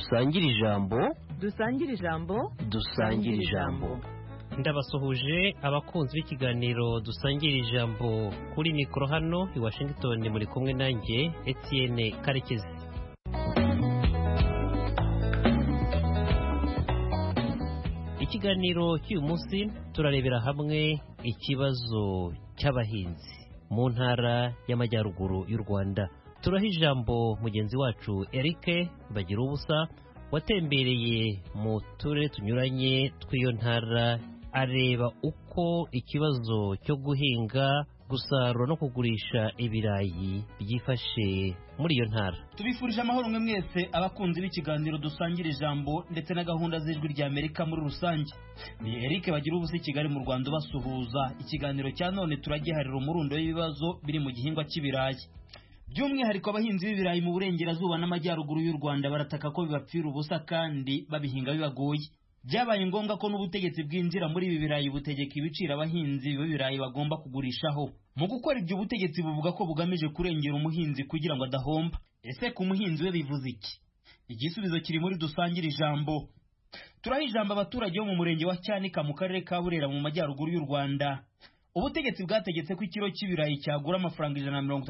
dusangire ijambo dusangire ijambo. Ndabasuhuje abakunzi b'ikiganiro dusangira ijambo kuri mikoro hano i Washington, muri kumwe nanjye Etienne Karekezi. Ikiganiro cy'uyu munsi turarebera hamwe ikibazo cy'abahinzi mu ntara y'Amajyaruguru y'u Rwanda. Turaha ijambo mugenzi wacu Eric Bagiruwubusa watembereye mu turere tunyuranye tw'iyo ntara, areba uko ikibazo cyo guhinga, gusarura no kugurisha ibirayi byifashe muri iyo ntara. Tubifurije amahoro mwe mwese abakunzi b'ikiganiro dusangira ijambo ndetse na gahunda z'ijwi rya Amerika muri rusange. Ni Eric Bagiruwubusa i Kigali mu Rwanda basuhuza. Ikiganiro cya none turagiharira umurundo w'ibibazo biri mu gihingwa cy'ibirayi. By'umwihariko abahinzi b'ibirayi mu burengerazuba n'amajyaruguru y'u Rwanda barataka ko bibapfira ubusa kandi babihinga bibagoye. Byabaye ngombwa ko n'ubutegetsi bwinjira muri ibi birayi butegeka ibiciro abahinzi b'ibirayi bagomba kugurishaho. Mu gukora ibyo ubutegetsi buvuga ko bugamije kurengera umuhinzi kugira ngo adahomba. Ese ku muhinzi we bivuze iki? Igisubizo kiri muri dusangira ijambo. Turaha ijambo abaturage bo mu murenge wa Cyanika mu karere ka Burera mu majyaruguru y'u Rwanda. Ubutegetsi bwategetse ko ikiro cy'ibirayi cyagura amafaranga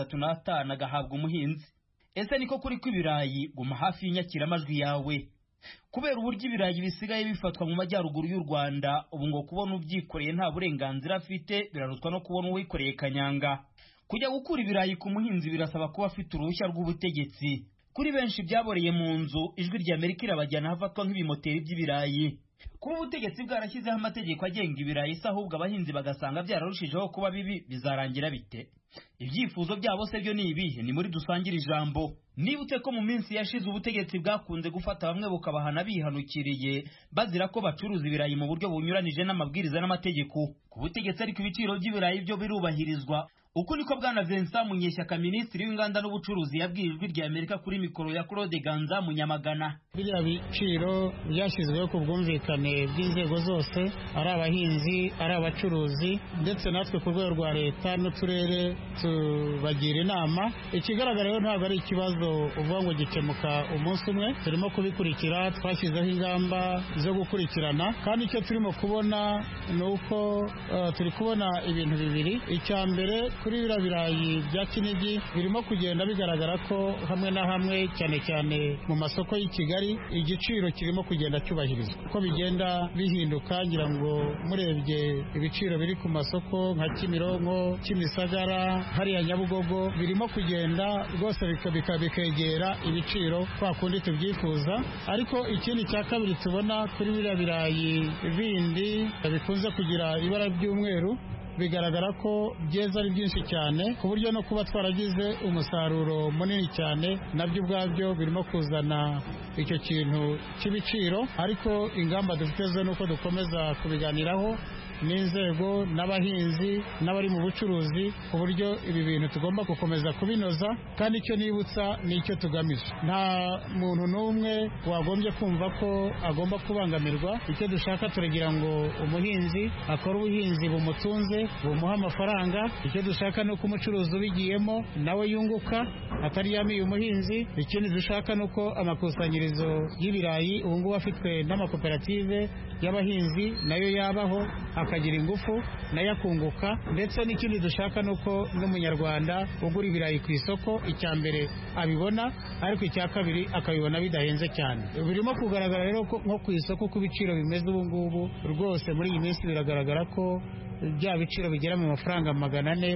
135 agahabwa umuhinzi. Ese niko kuri kw'ibirayi? Guma hafi y'inyakiramajwi yawe. Kubera uburyo ibirayi bisigaye bifatwa mu majyaruguru y'u Rwanda, ubu ngo kubona ubyikoreye nta burenganzira afite birarutwa no kubona uwikoreye kanyanga. Kujya gukura ibirayi ku muhinzi birasaba kuba afite uruhushya rw'ubutegetsi. Kuri benshi byaboreye mu nzu, ijwi rya Amerika irabajyana hafatwa nk'ibimoteri by'ibirayi. Kuba ubutegetsi bwarashyizeho amategeko agenga ibirayi se ahubwo abahinzi bagasanga byararushijeho kuba bibi, bizarangira bite? Ibyifuzo byabo se byo ni ibihe? Ni muri dusangira ijambo. Nibutse ko mu minsi yashize ubutegetsi bwakunze gufata bamwe bukabahana bihanukiriye bazira ko bacuruza ibirayi mu buryo bunyuranije n'amabwiriza n'amategeko. Ku butegetsi ariko ibiciro by'ibirayi byo birubahirizwa. Uko niko bwana Vincent Munyeshyaka, minisitiri w'inganda n'ubucuruzi, yabwiye ijwi rya Amerika kuri mikoro ya Claude Ganza Munyamagana. Biriya biciro byashyizweho ku bwumvikane bw'inzego zose, ari abahinzi, ari abacuruzi, ndetse natwe ku rwego rwa leta n'uturere tubagira inama. Ikigaragara rero ntabwo ari ikibazo uvuga ngo gikemuka umunsi umwe. Turimo kubikurikira, twashyizeho ingamba zo gukurikirana, kandi icyo turimo kubona ni uko turi kubona ibintu bibiri. Icya mbere, kuri biriya birayi bya Kinigi birimo kugenda bigaragara ko hamwe na hamwe, cyane cyane mu masoko y'i Kigali, igiciro kirimo kugenda cyubahirizwa. Uko bigenda bihinduka, ngira ngo murebye ibiciro biri ku masoko nka Kimironko, Kimisagara, hariya Nyabugogo, birimo kugenda rwose bikegera ibiciro kwa kundi tubyifuza. Ariko ikindi cya kabiri tubona kuri biriya birayi bindi bikunze kugira ibara ry'umweru, bigaragara ko byeza ari byinshi cyane ku buryo no kuba twaragize umusaruro munini cyane nabyo ubwabyo birimo kuzana icyo kintu cy'ibiciro. Ariko ingamba dufite zo nuko dukomeza kubiganiraho n'inzego n'abahinzi n'abari mu bucuruzi ku buryo ibi bintu tugomba gukomeza kubinoza. Kandi icyo nibutsa ni icyo tugamije, nta muntu n'umwe wagombye kumva ko agomba kubangamirwa. Icyo dushaka turagira ngo umuhinzi akore ubuhinzi bumutunze, bumuha amafaranga. Icyo dushaka ni uko umucuruzi ubigiyemo nawe yunguka, atari yamiye umuhinzi. Ikindi dushaka ni uko amakusanyirizo y'ibirayi ubu ngubu afitwe n'amakoperative y'abahinzi nayo yabaho, akagira ingufu nayo akunguka. Ndetse n'ikindi dushaka ni uko n'umunyarwanda ugura ibirayi ku isoko, icya mbere abibona, ariko icya kabiri akabibona bidahenze cyane. Birimo kugaragara rero ko nko ku isoko ku biciro bimeze ubu ngubu, rwose muri iyi minsi biragaragara ko bya biciro bigera mu mafaranga 400,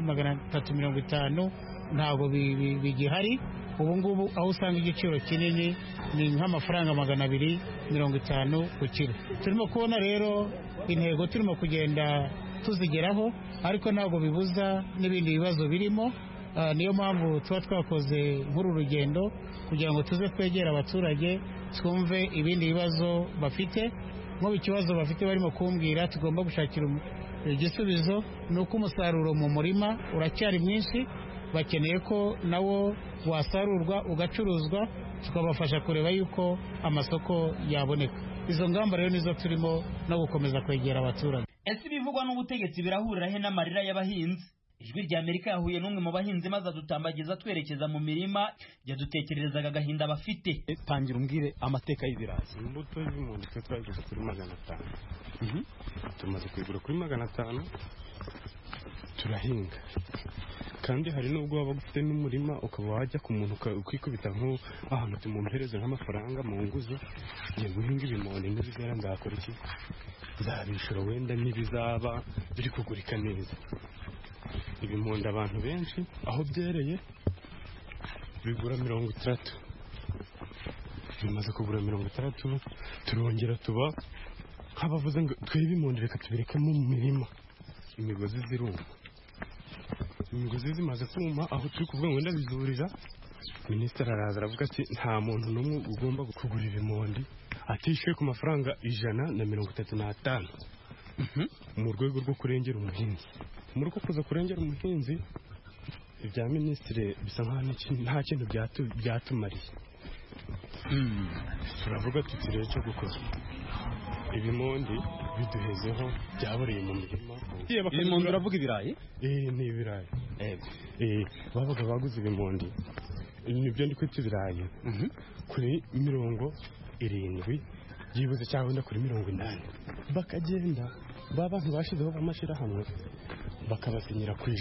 350 ntabwo bigihari. Ubu ngubu aho usanga igiciro kinini ni nk'amafaranga 250 ku kilo. Turimo kubona rero intego turimo kugenda tuzigeraho, ariko ntabwo bibuza n'ibindi bibazo birimo. Niyo mpamvu tuba twakoze nk'uru rugendo kugira ngo tuze kwegera abaturage, twumve ibindi bibazo bafite. Nk'ubu ikibazo bafite barimo kumbwira tugomba gushakira igisubizo, ni uko umusaruro mu murima uracyari mwinshi, bakeneye ko nawo wasarurwa ugacuruzwa, tukabafasha kureba yuko amasoko yaboneka. Izo ngamba rero nizo turimo no gukomeza kwegera abaturage. Ese ibivugwa n'ubutegetsi birahurira he n'amarira y'abahinzi? Ijwi rya Amerika yahuye n'umwe mu bahinzi maze adutambagiza twerekeza mu mirima yadutekererezaga agahinda bafite. Tangira umbwire amateka y'ibirayi. Imbuto y'impundu twe twageze kuri 500. Tumaze kwigura kuri 500 turahinga, kandi hari n'ubwo waba ufite n'umurima ukaba wajya ku muntu ukikubita nk'ahantu tumumpereze nk'amafaranga mu nguzo ngiye guhinga ibimondi n'ibigara ndakora iki, nzabishura wenda n'ibizaba biri kugurika neza. Ibimondi abantu benshi aho byereye bigura 30, bimaze kugura 30 turongera tuba nk'abavuze ngo twebe ibimondi reka tubireke mu mirima. Imigozi ziruma, imigozi zimaze kuma, aho turi kuvuga ngo ndabizurira, minisitiri araza aravuga ati nta muntu n'umwe ugomba kugura ibimondi atishyuye ku mafaranga 135 mu rwego rwo kurengera umuhinzi. Muri uko kuza kurengera umuhinzi, ibya minisitiri bisa nkaho nta kintu byatumariye. Turavuga tuti rero cyo gukora ibimondi biduhezeho byaboreye mu mirima. Ibimondi uravuga ibirayi? Ni ibirayi. Babaga baguze ibimondi, nibyo ndi kwita ibirayi, kuri 70 byibuze cyangwa wenda kuri 80. Bakagenda bantu bashizeho b'amashyirahamwe bakabasinyira ku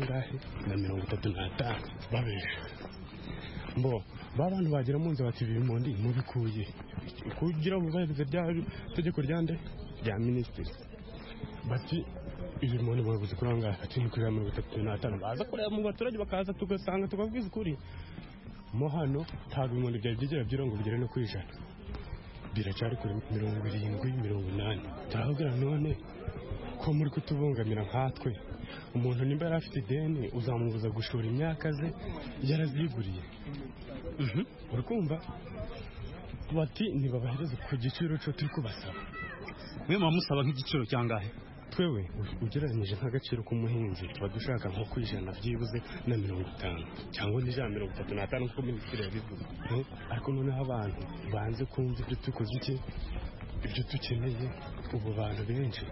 135 babesha mbo bantu bagera mu nzu bati ibimondi mubikuye kugira ngo bahereze rya tegeko ryande rya minisitiri, bati ibimondi babuze kuranga ati ni kuri 35. Baza kureba mu baturage bakaza tugasanga tukabwiza ukuri mo hano ntabwo ibimondi bya byigera byirongo bigere no kwijana, biracyari kuri 70-80. Turavuga none ko muri kutubungamira nkatwe, umuntu nimba yari afite ideni uzamubuza gushora imyaka ze yaraziguriye. Urikumva bati ntibabahereze ku giciro cyo turi kubasaba. Mwe musaba nk'igiciro cyangahe? Twewe ugereranyije nk'agaciro k'umuhinzi tuba dushaka nko kwijana byibuze na 50 cyangwa ni 135 nk'uko minisitiri yabivuze. Ariko noneho abantu banze kumva ibyo tukoze iki, ibyo dukeneye. Ubu bantu benshi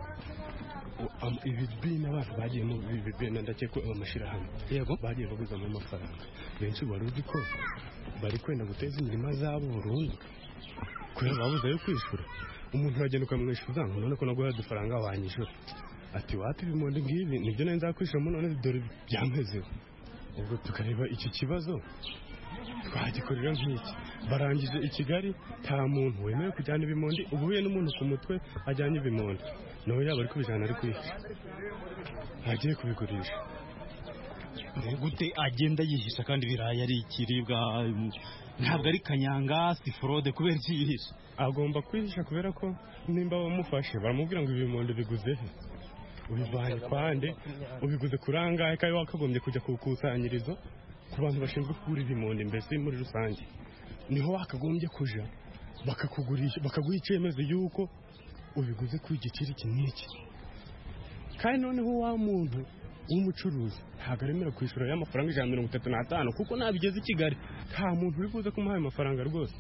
ibibina abantu bagiye mu bibina ndakeka amashyirahamwe yego bagiye baguzamo amafaranga benshi wari uzi ko bari kwenda guteza imirima zabo burundu kubera babuze yo kwishura. Umuntu agenda ukamwishyuza ngo none ko naguha udufaranga wanyishyura, ati wati ibimondi ngibi nibyo nari nzakwishyura none dore byampezeho. Ubwo tukareba iki kibazo twagikorera nk'iki. Barangije i Kigali nta muntu wemewe kujyana ibimondi, ubuye n'umuntu ku mutwe ajyanye ibimondi nawe yaba ari kubijana ari kwihisha agiye kubigurisha. Gute agenda yihisha kandi ibirayi ari ikiribwa, ntabwo ari kanyanga si fraude kubera iki yihisha? Agomba kwihisha kubera ko nimba bamufashe baramubwira ngo ibimondi biguze he, ubivanye kwande, ubiguze kurangaye kandi wakagombye kujya ku ikusanyirizo ku bantu bashinzwe kugura ibimondi mbese muri rusange, niho wakagombye kuja bakakugurisha bakaguha icyemezo yuko ubiguze ku igiciro iki n'iki. Kandi noneho wa muntu w'umucuruzi ntabwo aremera kwishyura y'amafaranga 135 kuko nabigeze i Kigali nta muntu uri buze kumuha ayo mafaranga rwose.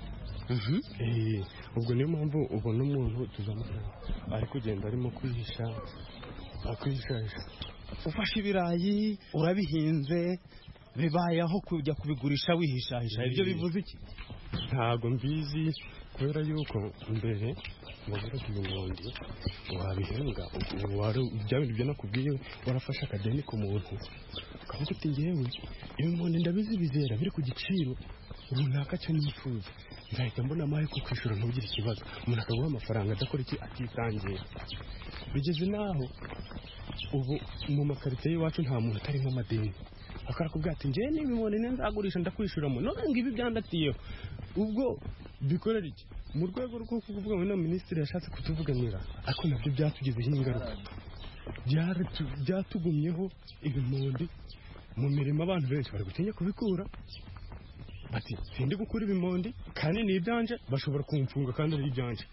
Ubwo niyo mpamvu ubona umuntu tuzamufasha ari kugenda arimo kwihisha akwishahisha. Ufashe ibirayi urabihinze bibayeho kujya kubigurisha wihishahisha, ibyo bivuze iki? Ntabwo mbizi kubera yuko mbere wabura ibimondi wabihenga byabindi byo nakubwiye warafashe akadeni ku muntu ukavuga uti ngewe ibimondi ndabizi bizera biri ku giciro runaka cyo nifuza, nzahita mbona amahe ko kwishura ntugire ikibazo. Umuntu akaguha amafaranga adakora iki atisangiye. Bigeze naho ubu mu makarite y'iwacu nta muntu utarimo amadeni, akarakubwira ati ngewe n'ibimondi nzagurisha ndakwishuramo none ngibi byandatiyeho. Ubwo bikorera iki mu rwego rwo kuvuga ngo minisitiri yashatse kutuvuganira, ariko nabyo byatugizeho ingaruka, byatugumyeho ibimondi mu mirimo. Abantu benshi bari gutinya kubikura, bati sindi gukura ibimondi kandi ni ibyanje, bashobora kumfunga kandi ari ibyanje.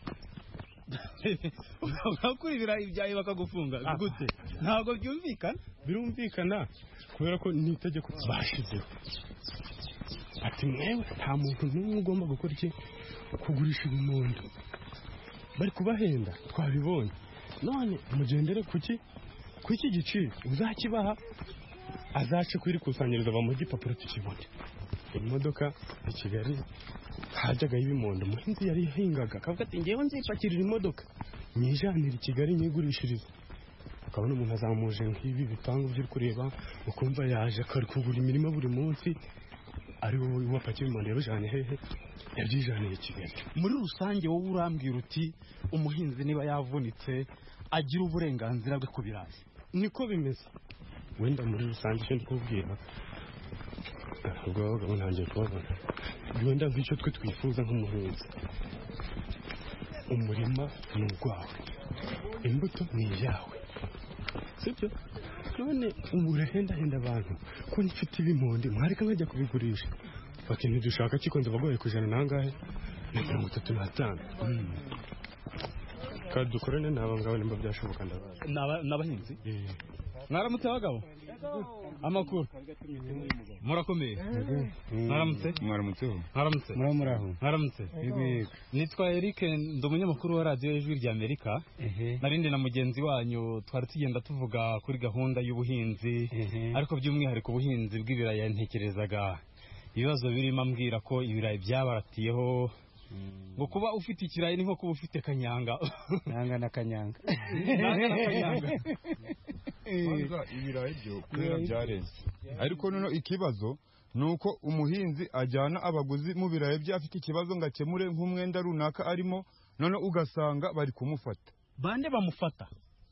Ukakura ibirayi byawe bakagufunga gute? Ntabwo byumvikana. Birumvikana kubera ko ni itegeko bashizeho, ati mwewe nta muntu n'umwe ugomba gukora iki kugurisha ibimondi. Bari kubahenda twabibonye, none mugendere kuki ku ku iki giciro uzakibaha azace kuri kusanyiriza bamuha igipapuro tukibone. Imodoka i Kigali hajyagaho ibimondo, umuhinzi yari yahingaga akavuga ati ngewe nzipakirira imodoka nyijanira i Kigali nyigurishiriza, ukabona umuntu azamuje nk'ibi bipangu by'uri kureba ukumva yaje akari kugura imirima buri munsi, ari wowe wapakiye ibimondo yabijanye hehe? Yabyijaniye i Kigali. Muri rusange wowe urambwira uti umuhinzi niba yavunitse agira uburenganzira bwe ku birayi, niko bimeze. Wenda muri rusange icyo ndikubwira ubwo ntangiye kubabona wenda nk'icyo twe twifuza nk'umuhinzi, umurima ni urwawe, imbuto ni iyawe, sibyo? None ubu urahendahenda abantu ko nifite ibimondi mwareka nkajya kubigurisha, bati ntidushaka kikonze bagoye kujana nangahe na 35. Kandi dukorane n'abo ngabo nimba byashoboka ndabaza n'abahinzi. Mwaramutse abagabo, amakuru murakomeye? Mwaramutse. Mwaramutse. Nitwa Eric, ndi umunyamakuru wa radio y'Ijwi rya Amerika. Narindi na mugenzi wanyu twari tugenda tuvuga kuri gahunda y'ubuhinzi, ariko by'umwihariko ubuhinzi bw'ibirayi. Ntekerezaga ibibazo birimo ambwira ko ibirayi byabaratiyeho, ngo kuba ufite ikirayi ni nko kuba ufite kanyanga. Nanga na kanyanga. Ibirayi byo kwera byareze, ariko none ikibazo nuko umuhinzi ajyana abaguzi mu birayi bye afite ikibazo ngo akemure nk'umwenda runaka arimo, none ugasanga bari kumufata. Bande bamufata?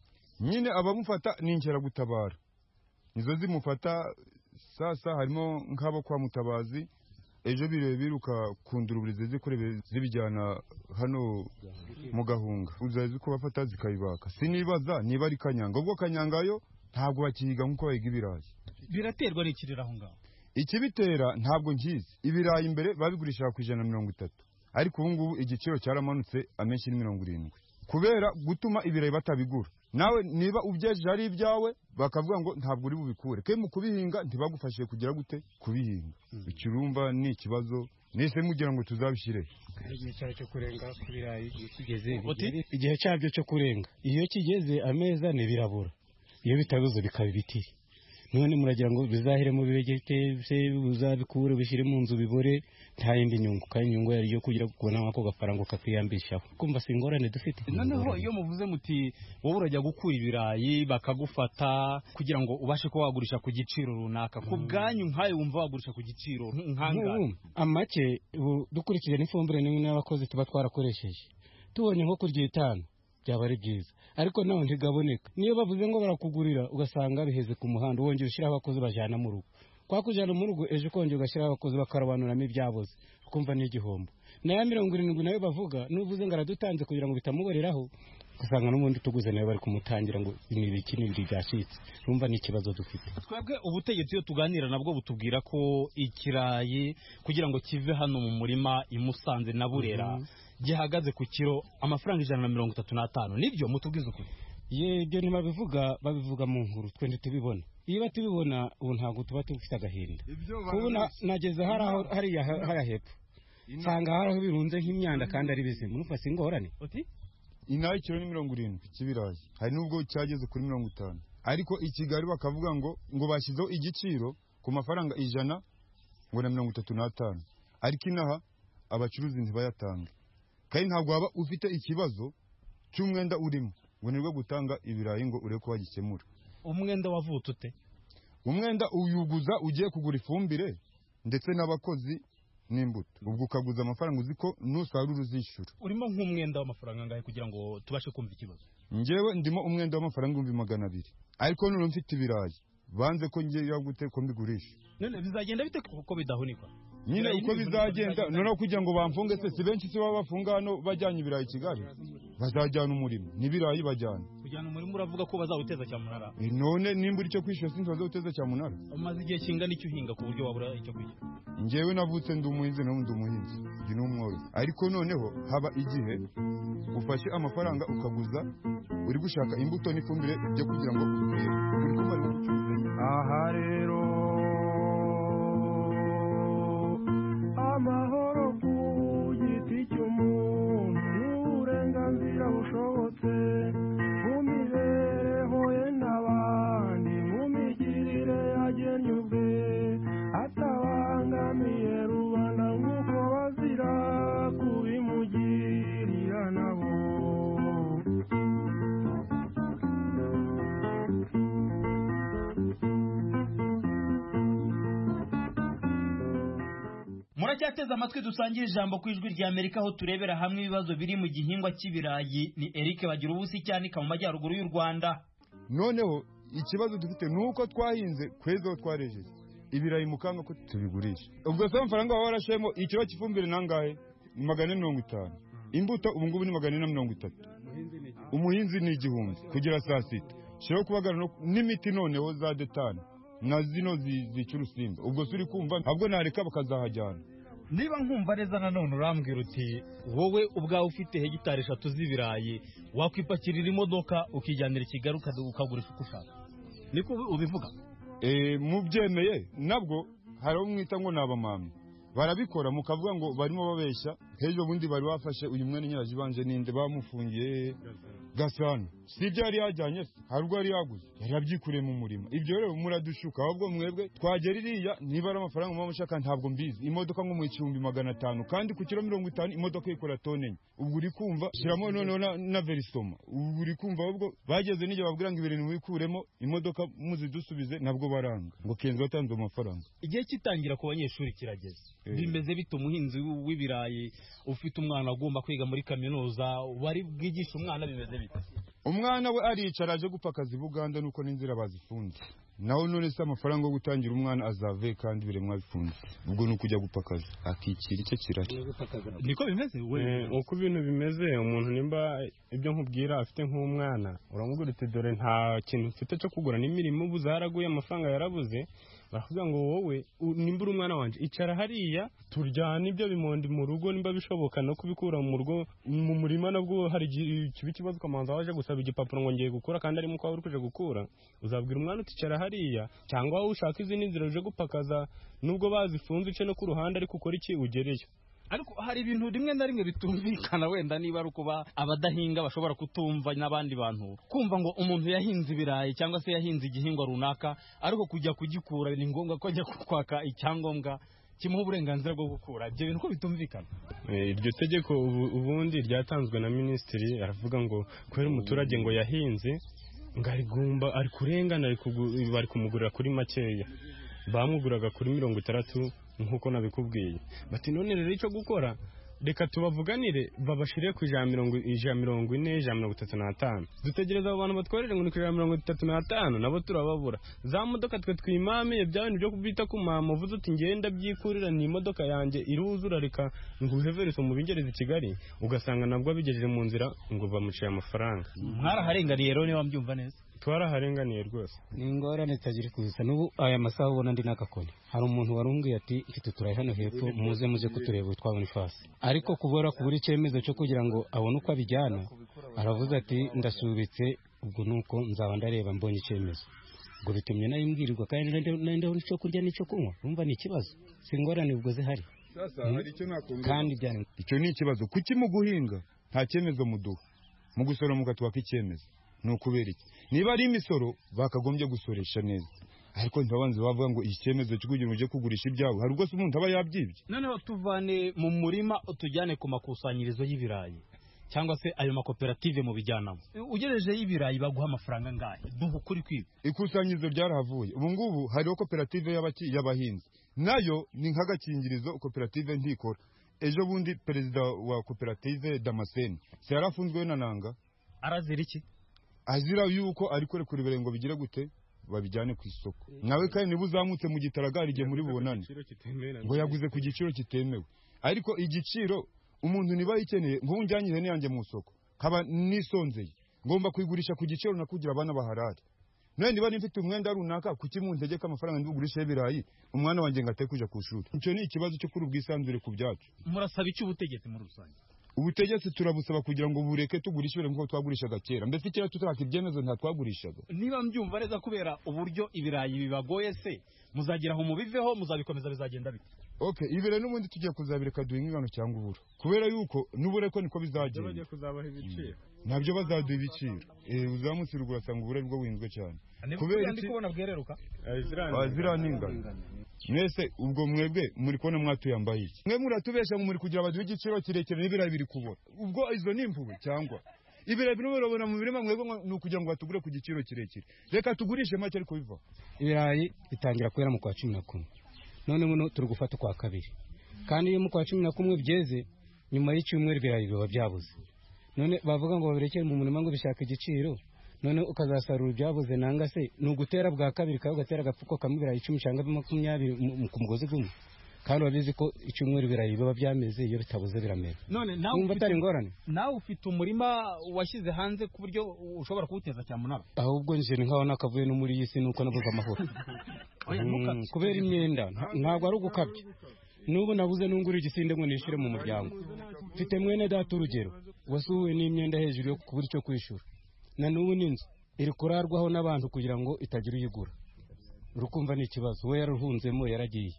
Nyine abamufata ni inkeragutabara nizo zimufata. Sasa harimo nk'abo kwa Mutabazi, ejo biruka kunduruburize zikorebe zibijyana hano mu Gahunga, uzazi ko bafata zikayibaka. Sinibaza niba ari kanyanga, ubwo kanyanga yo ntabwo bakihiga nk'uko bahiga ibirayi. Biraterwa n'ikirira aho ngaho. Ikibitera ntabwo nkizi. Ibirayi imbere babigurishaga ku 130, ariko ubu ngubu igiciro cyaramanutse amenshi ni 70, kubera gutuma ibirayi batabigura. Nawe niba ubyeje ari ibyawe bakavuga ngo ntabwo uri bubikure, ke mu kubihinga ntibagufashije kugira gute kubihinga. Ikirumba ni ikibazo, nese mugira ngo tuzabishire. Igihe cyaje cyo kurenga ku birayi kigeze, igihe cyabyo cyo kurenga, iyo kigeze ameza ne birabura, iyo bitabuze bikaba ibiti. None muragira ngo bizahire mu bibegete se uzabikure bishire mu nzu bibore, nta yindi nyungu, kandi nyungu yari yo kugira kubona ako gafaranga kakiyambishaho. Kumva singorane dufite. Noneho iyo muvuze muti wowe urajya gukura ibirayi bakagufata kugira ngo ubashe ko wagurisha ku giciro runaka, ku bwanyu nkaye wumva wagurisha ku giciro nkanga amake, dukurikije n'ifumbire n'abakozi tuba twarakoresheje, tubonye nko kurya 5 byaba ari byiza, ariko naho ntigaboneka. Niyo bavuze ngo barakugurira ugasanga biheze ku muhanda, wongera ushyiraho abakozi bajana mu rugo, kwa kujana mu rugo ejo kongera ugashyiraho abakozi bakarabanuramo ibyaboze, ukumva n'igihombo. Nayo 70 nayo bavuga nuvuze ngo aradutanze kugira ngo bitamuboreraho, ugasanga n'ubundi tuguze nayo bari kumutangira ngo ibiki n'ibiri byashitse. Urumva ni ikibazo dufite. Twebwe ubutegetsi iyo tuganira nabwo butubwira ko ikirayi kugira ngo kive hano mu murima i Musanze na Burera gihagaze ku kiro amafaranga 135. Nibyo mutubwiza ukuri? Ibyo babivuga mu nkuru, twe ntitubibona. Iyo batubibona ubu ntabwo tuba tufite agahinda. Kubona nageze hariya hepfo, nsanga haraho birunze nk'imyanda kandi ari bizima. Murumva singorane? Inayi kilo ni 70 kibirayi, hari nubwo cyageze kuri 50, ariko i Kigali bakavuga ngo bashyizeho igiciro ku mafaranga 100 ngo na 35, ariko inaha abacuruzi ntibayatanga. Kandi ntabwo waba ufite ikibazo cy'umwenda urimo ngo nirwo gutanga ibirayi ngo ureke ko bagikemura. Umwenda wavutse ute? Umwenda uyuguza ugiye kugura ifumbire ndetse n'abakozi n'imbuto, ubwo ukaguza amafaranga uzi ko nusarura uzishyura. Urimo nk'umwenda w'amafaranga angahe kugira ngo tubashe kumva ikibazo? Njyewe ndimo umwenda w'amafaranga 200, ariko none mfite ibirayi banze ko ngiye gute ko mbigurisha. None bizagenda bite kuko bidahunikwa? Nyine uko bizagenda, none kugira ngo bamfunge se, si benshi se baba bafunga hano bajyanye ibirayi Kigali, bazajyana umurimo n'ibirayi bajyana. Kujyana umurimo uravuga ko bazawuteza cyamunara? None nimba icyo kwishyura sinzi bazawuteza cyamunara. Umaze igihe kingana icyo uhinga ku buryo wabura icyo kwishyura? Njyewe navutse ndi umuhinzi no ndi umuhinzi, ndi n'umworozi, ariko noneho haba igihe ufashe amafaranga ukaguza uri gushaka imbuto n'ifumbire byo kugira ngo uri kumara gucuruza. Aha rero amahoro ku giti cy'umuntu n'uburenganzira bushobotse mu mibereho ye n'abandi. turacyateze amatwi dusangira ijambo ku ijwi rya Amerika aho turebera hamwe ibibazo biri mu gihingwa cy'ibirayi. Ni Eric Bagiruwubusa cyanika mu majyaruguru y'u Rwanda. Noneho ikibazo dufite nuko twahinze kwezo twarejeje ibirayi mukanga ko tubigurisha. Ubwo se amafaranga baba warashemo ikiro cy'ifumbire nangahe? 450. Imbuto ubu ngubu ni 430. Umuhinzi ni igihumbi kugira saa sita. Shiro kubagara n'imiti noneho za detane na zino zica urusimba. Ubwo suri kumva ahubwo nareka bakazahajyana. Niba nkumva neza nanone urambwira uti wowe ubwawe ufite hegitari 3 z'ibirayi wakwipakirira imodoka ukijyanira Kigali ukagurisha uko ushaka. Niko ubivuga? Mubyemeye nabwo hari umwita ngo nabamamye. Barabikora mukavuga ngo barimo babeshya. Hejo bundi bari bafashe uyu mwana nyirajibanje ninde bamufungiye Gasana. Sibyo yari yajyanye harwo yari yaguze. Yari yabyikuriye mu murima. Ibyo rero muradushuka ahubwo mwebwe twageririya niba ari amafaranga mu mushaka ntabwo mbizi. Imodoka ngo mu 1500 kandi ku kilo 50 imodoka ikora tone. Ubwo uri kumva shiramo none na verisoma. Ubwo uri kumva ahubwo bageze n'ije babwira ngo ibintu wikuremo imodoka muzidusubize nabwo baranga. Ngo kenzo batanze amafaranga. Igihe kitangira ku banyeshuri kirageze. Bimeze bite umuhinzi w'ibirayi ufite umwana agomba kwiga muri kaminuza wari bwigisha umwana bimeze bite? Umwana we aricara aje gupfa akazi Buganda nuko n'inzira bazifunze. Naho none se amafaranga yo gutangira umwana azave kandi biremwa bifunze. Ubwo nukujya gupfa akazi akikira icyo kirari. Niko bimeze we uko ibintu bimeze umuntu nimba ibyo nkubwira afite nk'umwana uramubwira uti dore nta kintu mfite cyo kugura n'imirimo ubuze haraguye amafaranga yarabuze. Baravuga ngo wowe nimba uri umwana wanje icara hariya turyana ibyo bimondi mu rugo nimba bishoboka no kubikura mu rugo mu murima nabwo hari ikibazo kamanza waje gusaba igipapuro ngo ngiye gukura kandi ari mu kwa uri kuje gukura uzabwira umwana uticara hariya cyangwa wowe ushaka izindi nzira uje gupakaza nubwo bazifunze ice no ku ruhande ariko ukora iki ugereyo. Ariko hari ibintu rimwe na rimwe bitumvikana wenda niba ari kuba abadahinga bashobora kutumva n'abandi bantu kumva ngo umuntu yahinze ibirayi cyangwa se yahinze igihingwa runaka ariko kujya kugikura ni ngombwa ko ajya kwaka icyangombwa kimuha uburenganzira bwo gukura. Ibyo bintu ko bitumvikana. Iryo tegeko ubundi ryatanzwe na minisitiri aravuga ngo kubera umuturage ngo yahinze ngarigumba ari kurengana bari kumugurira kuri makeya bamuguraga kuri 60 nkuko nabikubwiye. Bati none rero icyo gukora reka tubavuganire babashire ku 140 dutegereza abo bantu batwarire ngo ni ku 135 nabo turababura. Za modoka twe twimame bya bintu byo kubita ku mama uvuze uti ngenda byikurira ni imodoka yanjye iruzura reka nguhevereso mu bingereza Kigali ugasanga nabwo bigejeje mu nzira ngo bamuciye amafaranga. Mwaraharenganiye rero niba mbyumva neza. Twaraharenganiye rwose. Ni ingorane tagiri kuza n'ubu aya masaha ubona ndi nakakoni. Hari umuntu warumbwiye ati mfite turayi hano hepfo muze kutureba twabona ifasi. Ariko kubora kubura icyemezo cyo kugira ngo abone uko abijyana aravuze ati ndasubitse ubwo nuko nzaba ndareba mbonye icyemezo. Ngo bitumye nayimbwirirwa kandi nende cyo kurya n'icyo kunywa. Urumva ni ikibazo. Singorane ubwo zihari. Sasa hari icyo nakumva. Kandi byane. Icyo ni ikibazo kuki mu guhinga nta cyemezo muduha. Mu gusora mugatwaka icyemezo. Nukubera iki? Niba ari imisoro bakagombye gusoresha neza. Ariko ntabanze bavuga ngo icyemezo cyo kugira uje kugurisha ibyawe hari ubwo se umuntu aba yabyibye. Noneho tuvane mu murima utujyane ku makusanyirizo y'ibirayi cyangwa se ayo makoperative mu bijyanamo. Ugereje y'ibirayi baguha amafaranga ngahe? Duhu kuri kwiba. Ikusanyirizo ryarahavuye. Ubu ngubu hariho koperative y'abahinzi. Nayo ni nk'agakingirizo koperative ntikora. Ejo bundi perezida wa koperative Damascene se yarafunzwe na nanga. Arazira iki? Azira yuko ariko kurebera ngo bigire gute babijyane ku isoko. Nawe kandi niba uzamutse mu gitaragari igihe muri bubonane ngo yaguze ku giciro kitemewe. Ariko igiciro umuntu niba yikeneye ngo unjyanye ihene yanjye mu isoko kaba nisonzeye ngomba kuyigurisha ku giciro nakugira abana baharare. None niba nifite umwenda runaka kuki muntegeka amafaranga ndigurisha y'ibirayi umwana wanjye ngate kuja ku shuri. Icyo ni ikibazo cyo kuri ubwisanzure ku byacu. Murasaba iki ubutegetsi muri rusange? Ubutegetsi turabusaba kugira ngo bureke tugurishe ibintu nko twagurishaga kera. Mbese kera tutaraka ibyemezo nta twagurishaga. Niba mbyumva neza kubera uburyo ibirayi bibagoye se muzagira aho mubiveho muzabikomeza bizagenda bite? Okay, ibire n'ubundi tugiye kuzabireka duhinga ingano cyangwa uburo. Kubera yuko n'ubureko niko bizagenda. Bagiye kuzabaha ibiciro. Nabyo bazaduha ibiciro. Uzamutse rugura sanga ubure bwo winzwe cyane. Kubera iki kubona bwereruka? Azira n'ingano. Mwese ubwo mwebwe muri kubona mwatuyambaye iki? Mwe muratubesha ngo muri kugira abaduha igiciro kirekire n'ibirayi biri kubora. Ubwo izo ni impuhwe cyangwa ibirayi birabona mu birima mwebwe no kugira ngo batugure ku giciro kirekire. Reka tugurishe make ariko biva. Ibirayi bitangira kwera mu kwa 11. None muno turi gufata kwa kabiri. kandi iyo mu kwa 11 byeze nyuma y'icyumweru ibirayi biba byabuze. None bavuga ngo babirekere mu murima ngo bishaka igiciro, none ukazasarura ibyabuze nanga se nugutera bwa kabiri kawe ugatera agapfuko kamwe ibirayi 10 cyangwa 20 ku mugozi gumwe, kandi wabizi ko icyumweru ibirayi biba byameze iyo bitabuze biramera. None nawe ufite umurima washyize hanze ku buryo ushobora kuwuteza cyamunara. Ahubwo nje nkaho nakavuye no muri iyi si nuko nabuze amahoro. Kubera imyenda ntabwo ari ugukabya. Nubu nabuze nungura igisinde ngo nishire mu muryango. Mfite mwene data urugero wasuwe n'imyenda hejuru yo kubura icyo kwishura. Na nubu ninzu iri kurarwaho n'abantu kugira ngo itagira uyigura. Urukumva ni ikibazo. We yaruhunzemo yaragiye.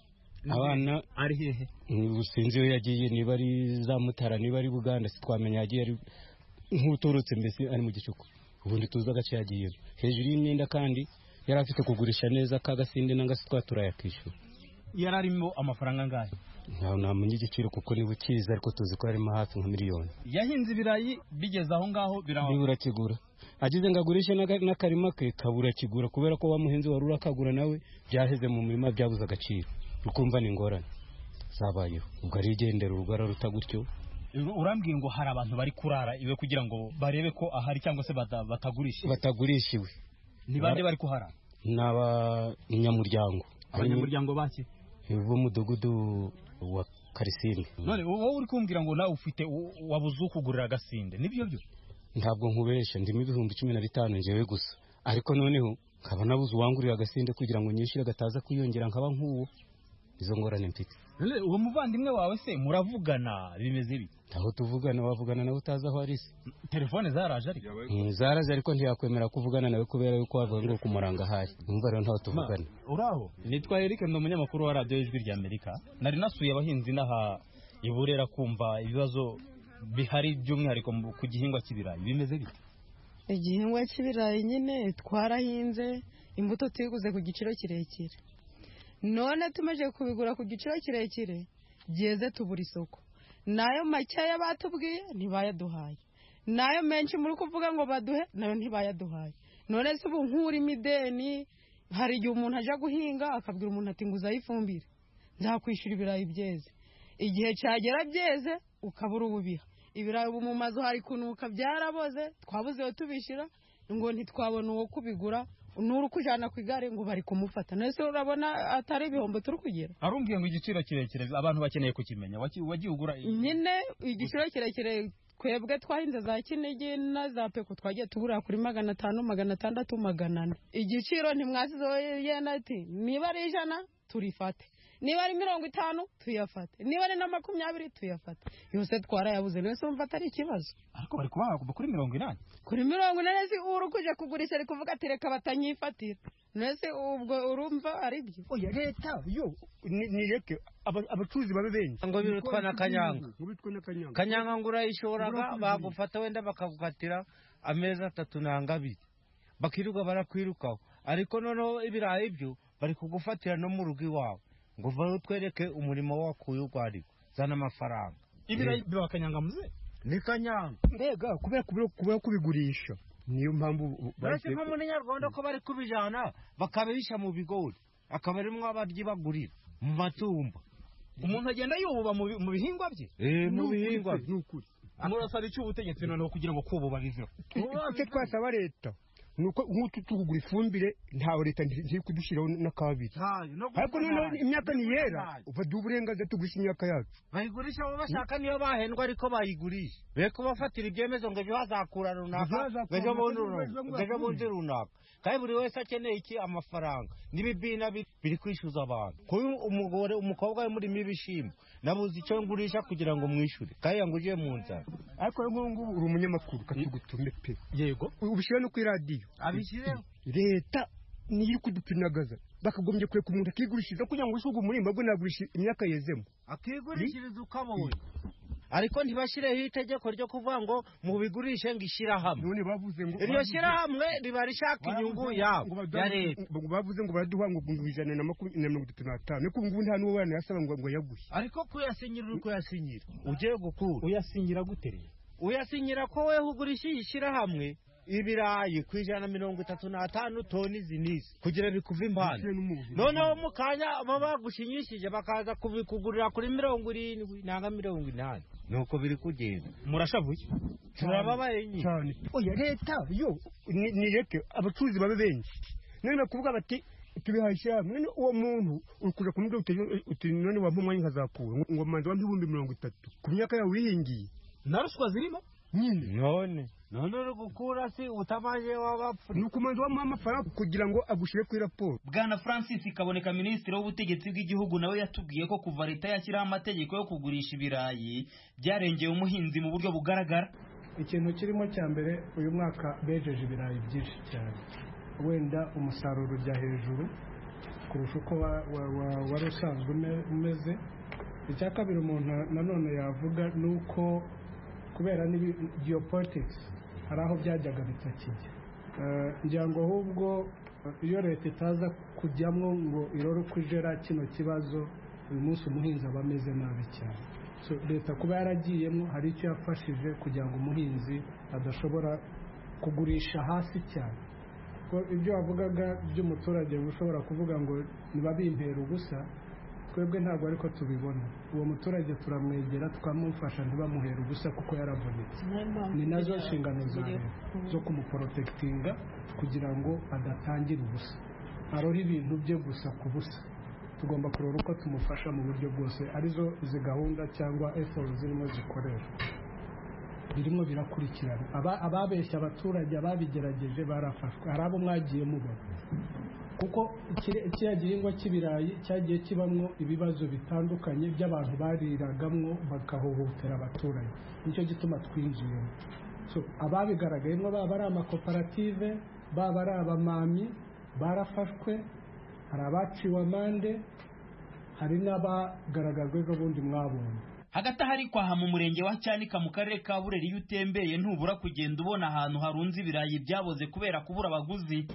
Abana ari hehe? Usinzi yo yagiye, niba ari za Mutara, niba ari Buganda, sitwamenya yagiye ari nk'uturutse mbese ari mu gicuku. Ubundi tuza gace yagiye hejuru y'imyenda, kandi yari afite kugurisha neza kagasinde nangasitwa turayakishura. Yararimo amafaranga angahe? Namenye igiciro kuko ni bukiza, ariko tuzi ko harimo hafi nka miliyoni. Yahinze ibirayi bigeze aho ngaho bibura kigura. Agize ngagurisha n'akarima ke kabura kigura, kubera ko wamuhinzi wari urakagura nawe byaheze mu mirima byabuze agaciro. Ukumva ni ngorane zabayeho, ubwo ari igendera urugara rutagutyo. Urambwiye ngo hari abantu bari kurara iwe kugira ngo barebe ko ahari cyangwa se batagurishiwe. Ni bande bari kuhara? Abanyamuryango bake b'umudugudu wa Karisimbi. None wowe uri kumbwira ngo nawe ufite wabuze ukugurira agasinde, nibyo byo? Ntabwo nkubesha, ndimo 15,000 njewe gusa, ariko noneho nkaba nabuze uwangurira agasinde kugira ngo nyishire gataza kwiyongera nkaba nk'uwo. Izo ngorane mfite. Uwo muvandimwe wawe se muravugana bimeze bi? Aho tuvugana wavugana nawe utaza aho ari se. Telefone zaraje ariko? Zaraje, ariko ntiyakwemera kuvugana nawe kubera yuko wavuga ngo kumuranga hayi. Numva rero ntaho tuvugana. Uraho? Nitwa Eric, ndi umunyamakuru wa radio Ijwi rya Amerika. Nari nasuye abahinzi naha iburera kumva ibibazo bihari by'umwihariko ku gihingwa cy'ibirayi. Bimeze bite? Igihingwa cy'ibirayi nyine twarahinze, imbuto tuyiguze ku giciro kirekire. None tumaje kubigura ku giciro kirekire byeze tubura isoko. Nayo makeya batubwiye ntibayaduhaye, nayo menshi muri kuvuga ngo baduhe nayo ntibayaduhaye. None se ubu nkuri mideni, hari igihe umuntu aje guhinga akabwira umuntu ati nguza ifumbire nzakwishura ibirayi byeze, igihe cyagera byeze ukabura ububiha. Ibirayi ubu mu mazu hari kunuka byaraboze, twabuze yo tubishira ngo ntitwabona uwo kubigura. Nuru kujana ku igare ngo bari kumufata. Nese urabona atari ibihombo turi kugira. Arumbwiye ngo igiciro kirekire abantu bakeneye kukimenya. Wagiye ugura nyine igiciro kirekire. Kwebwe twahinze za Kinigi na za Peko twagiye tubura kuri 500, 600, 400. Igiciro ntimwasizo yena ati niba ari 100 turifate, niba ari 50 tuyafate, niba ari na 20 tuyafate. Yose twarayabuze, nese umva atari ikibazo. Ariko bari kubaha kuri 80. Kuri 80 si uru kuje kugurisha ari kuvuga ati reka batanyifatira. Nese ubwo urumva ari byo. Oya leta yo nireke abacuzi babe benshi ngo birutwa na kanyanga. Kanyanga ngura ishoraga bagufata wenda bakagukatira amezi 3 nanga 2 bakiruka barakwirukaho, ariko noneho ibirayi byo bari kugufatira no mu rugo iwawe ngo barutwereke umurimo wakuye ugwariko zana amafaranga. Ibirayi biba kanyanga muze ni kanyanga mbega kubera kubigurisha. Niyo mpamvu basi nko muri Nyarwanda ko bari kubijana bakabihisha mu bigori, akabarimwe abaryi bagurira mu matumba. Umuntu agenda yububa mu bihingwa bye. Mu bihingwa n'ukuri. Murasaba icyo ubutegetsi noneho kugira ngo kububa bizira. Ese twasaba leta nuko nk'utu tugura ifumbire ntawe leta ntiri kudushiraho n'akabiri. Ariko none imyaka ni yera uvaduye uburenganzira tugurisha imyaka yacu. Bayigurisha abo bashaka niyo bahendwa, ariko bayigurisha. Beko bafatira ibyemezo ngo bazakura runaka, gaje bundi runaka. Kandi buri wese akeneye iki? Amafaranga. Nibibina biri kwishyuza abantu. Kuyu umukobwa we muri mibishimo nabuze icyo ngurisha kugira ngo mwishure, kandi yanguje mu nzara. Ariko nk'ubu uri umunyamakuru katugutume pe. Yego ubishira no ku radio. Abishire leta niyo kudupinagaza bakagombye kureka umuntu akigurishiriza kugira ngo ushuge umurima bwo nagurisha imyaka yezemo akigurishiriza ukabonye. Ariko ntibashireho itegeko ryo kuvuga ngo mubigurishe ngo ishirahamwe. None bavuze ngo iryo shirahamwe riba rishaka inyungu yabo ya leta. Bavuze ngo baraduha ngo 135. Niko ngo nta nuwo bana yasaba ngo yaguhe. Ariko kuyasinyira uko yasinyira ugiye gukura. Uyasinyira gutereye. Uyasinyira ko we ugurisha ishirahamwe ibirayi ku 135 toni zinisi kugira bikuva impande noneho mu kanya baba bagushinyishije bakaza kubikugurira kuri 70 nanga 80 nuko biri kugenda murashavuye turababaye cyane oya leta yo nireke abacuruzi babe benshi none kuvuga bati tubihashya none uwo muntu ukuja kumubwira uti none wampa umwanya nkazakura ngo manzi wampa 30 ku myaka yawe wihingiye naruswa zirimo nyine none uri gukura si utamaje wabapfu ni ukumanza wampa amafaranga kugira ngo agushire kuri raporo. Bwana Francis Kaboneka minisitiri w'ubutegetsi bw'igihugu nawe yatubwiye ko kuva leta yashyiraho amategeko yo kugurisha ibirayi byarengeye umuhinzi mu buryo bugaragara. Ikintu kirimo cya mbere uyu mwaka bejeje ibirayi byinshi cyane, wenda umusaruro ujya hejuru kurusha uko wari usanzwe umeze. Icya kabiri umuntu nanone yavuga ni uko kubera ni geopolitics hari aho byajyaga bitakijya, ngira ngo ahubwo iyo leta itaza kujyamo ngo irore uko ijera kino kibazo uyu munsi umuhinzi aba ameze nabi cyane. So leta kuba yaragiyemo hari icyo yafashije kugira ngo umuhinzi adashobora kugurisha hasi cyane. Ko ibyo wavugaga by'umuturage ushobora kuvuga ngo niba bimpera ubusa, twebwe ntabwo ariko tubibona. Uwo muturage turamwegera tukamufasha ntibamuhera ubusa kuko yaravunitse. Ni nazo nshingano za leta zo kumuprotectinga kugira ngo adatangira ubusa, aroha ibintu bye gusa ku busa. Tugomba kurora uko tumufasha mu buryo bwose, arizo izi gahunda cyangwa efforts zirimo zikoreshwa birimo birakurikirana. Ababeshya abaturage ababigerageje barafashwe, hari abo mwagiye mubona, kuko kiriya gihingwa cy'ibirayi cyagiye kibamwo ibibazo bitandukanye by'abantu bariragamo bakahohotera abaturage. Nicyo gituma twinjiyemo. So ababigaragayemo baba ari amakoperative baba ari abamami barafashwe, hari abaciwe amande, hari n'abagaragajwe ejobundi mwabonye. Hagati ahari kwaha mu murenge wa Cyanika mu karere ka Burera iyo utembeye ntubura kugenda ubona ahantu harunze ibirayi byaboze kubera kubura abaguzi.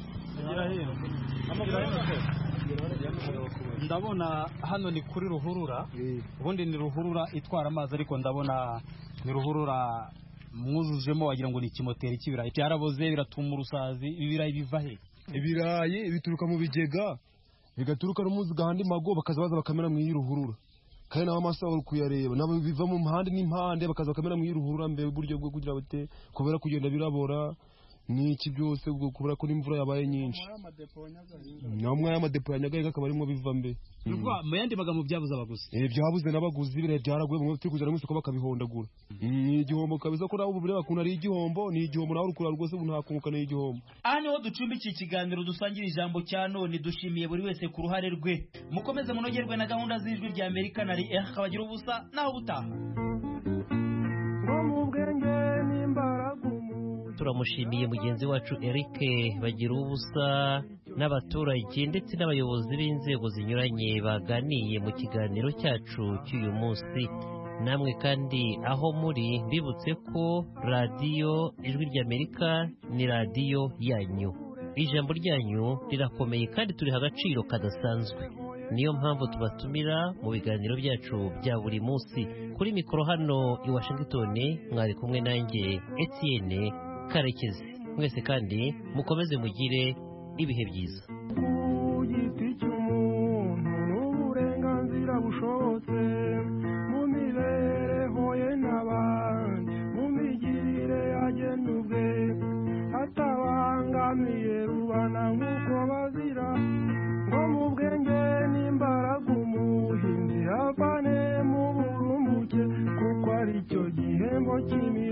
Ndabona hano ni kuri ruhurura, ubundi ni ruhurura itwara amazi, ariko ndabona ni ruhurura mwujujemo wagira ngo ni ikimoteri cy'ibirayi byaraboze biratuma urusazi. Ibirayi biva he? Ibirayi bituruka mu bigega bigaturuka no muzi gahandi mago bakaza baza bakamera mu yiruhurura, kandi naho amaso uri kuyareba nabo biva mu mpande n'impande bakaza bakamera mu yiruhurura mbere buryo bwo kugira bate kubera kugenda birabora n'iki byose ubwo kubera ko n'imvura yabaye nyinshi. Namwe y'amadepo yanyagaye akaba arimo biva mbe. Mu yandi magambo byabuze abaguzi. Byabuze n'abaguzi bire byaraguye mu turi kujana mu isoko bakabihondagura. Ni igihombo kabisa ko naho ubure bakuna ari igihombo, ni igihombo naho urukura rwose ntakunguka ni igihombo. Aha niho ducumbikiye ikiganiro dusangira ijambo cya none, dushimiye buri wese ku ruhare rwe. Mukomeze munogerwe na gahunda z'ijwi rya Amerika na Kabagira ubusa naho butaha. Turamushimiye mugenzi wacu Eric Bagira ubusa n'abaturage ndetse n'abayobozi b'inzego zinyuranye baganiye mu kiganiro cyacu cy'uyu munsi. Namwe kandi aho muri mbibutse ko radiyo ijwi ry'Amerika ni radiyo yanyu, ijambo ryanyu rirakomeye kandi turiha agaciro kadasanzwe. Niyo mpamvu tubatumira mu biganiro byacu bya buri munsi. Kuri mikoro hano i Washington mwari kumwe nanjye Etienne Karekezi. Mwese kandi mukomeze mugire ibihe byiza. Ku giti cy'umuntu n'uburenganzira bushobotse mu mibereho ye n'abandi, mu migirire agena ubwe atabangamiye rubana nk'uko bazira, ngo mu bwenge n'imbaraga umuhinzi avane mu burumbuke, kuko ari cyo gihembo cy'imibiri.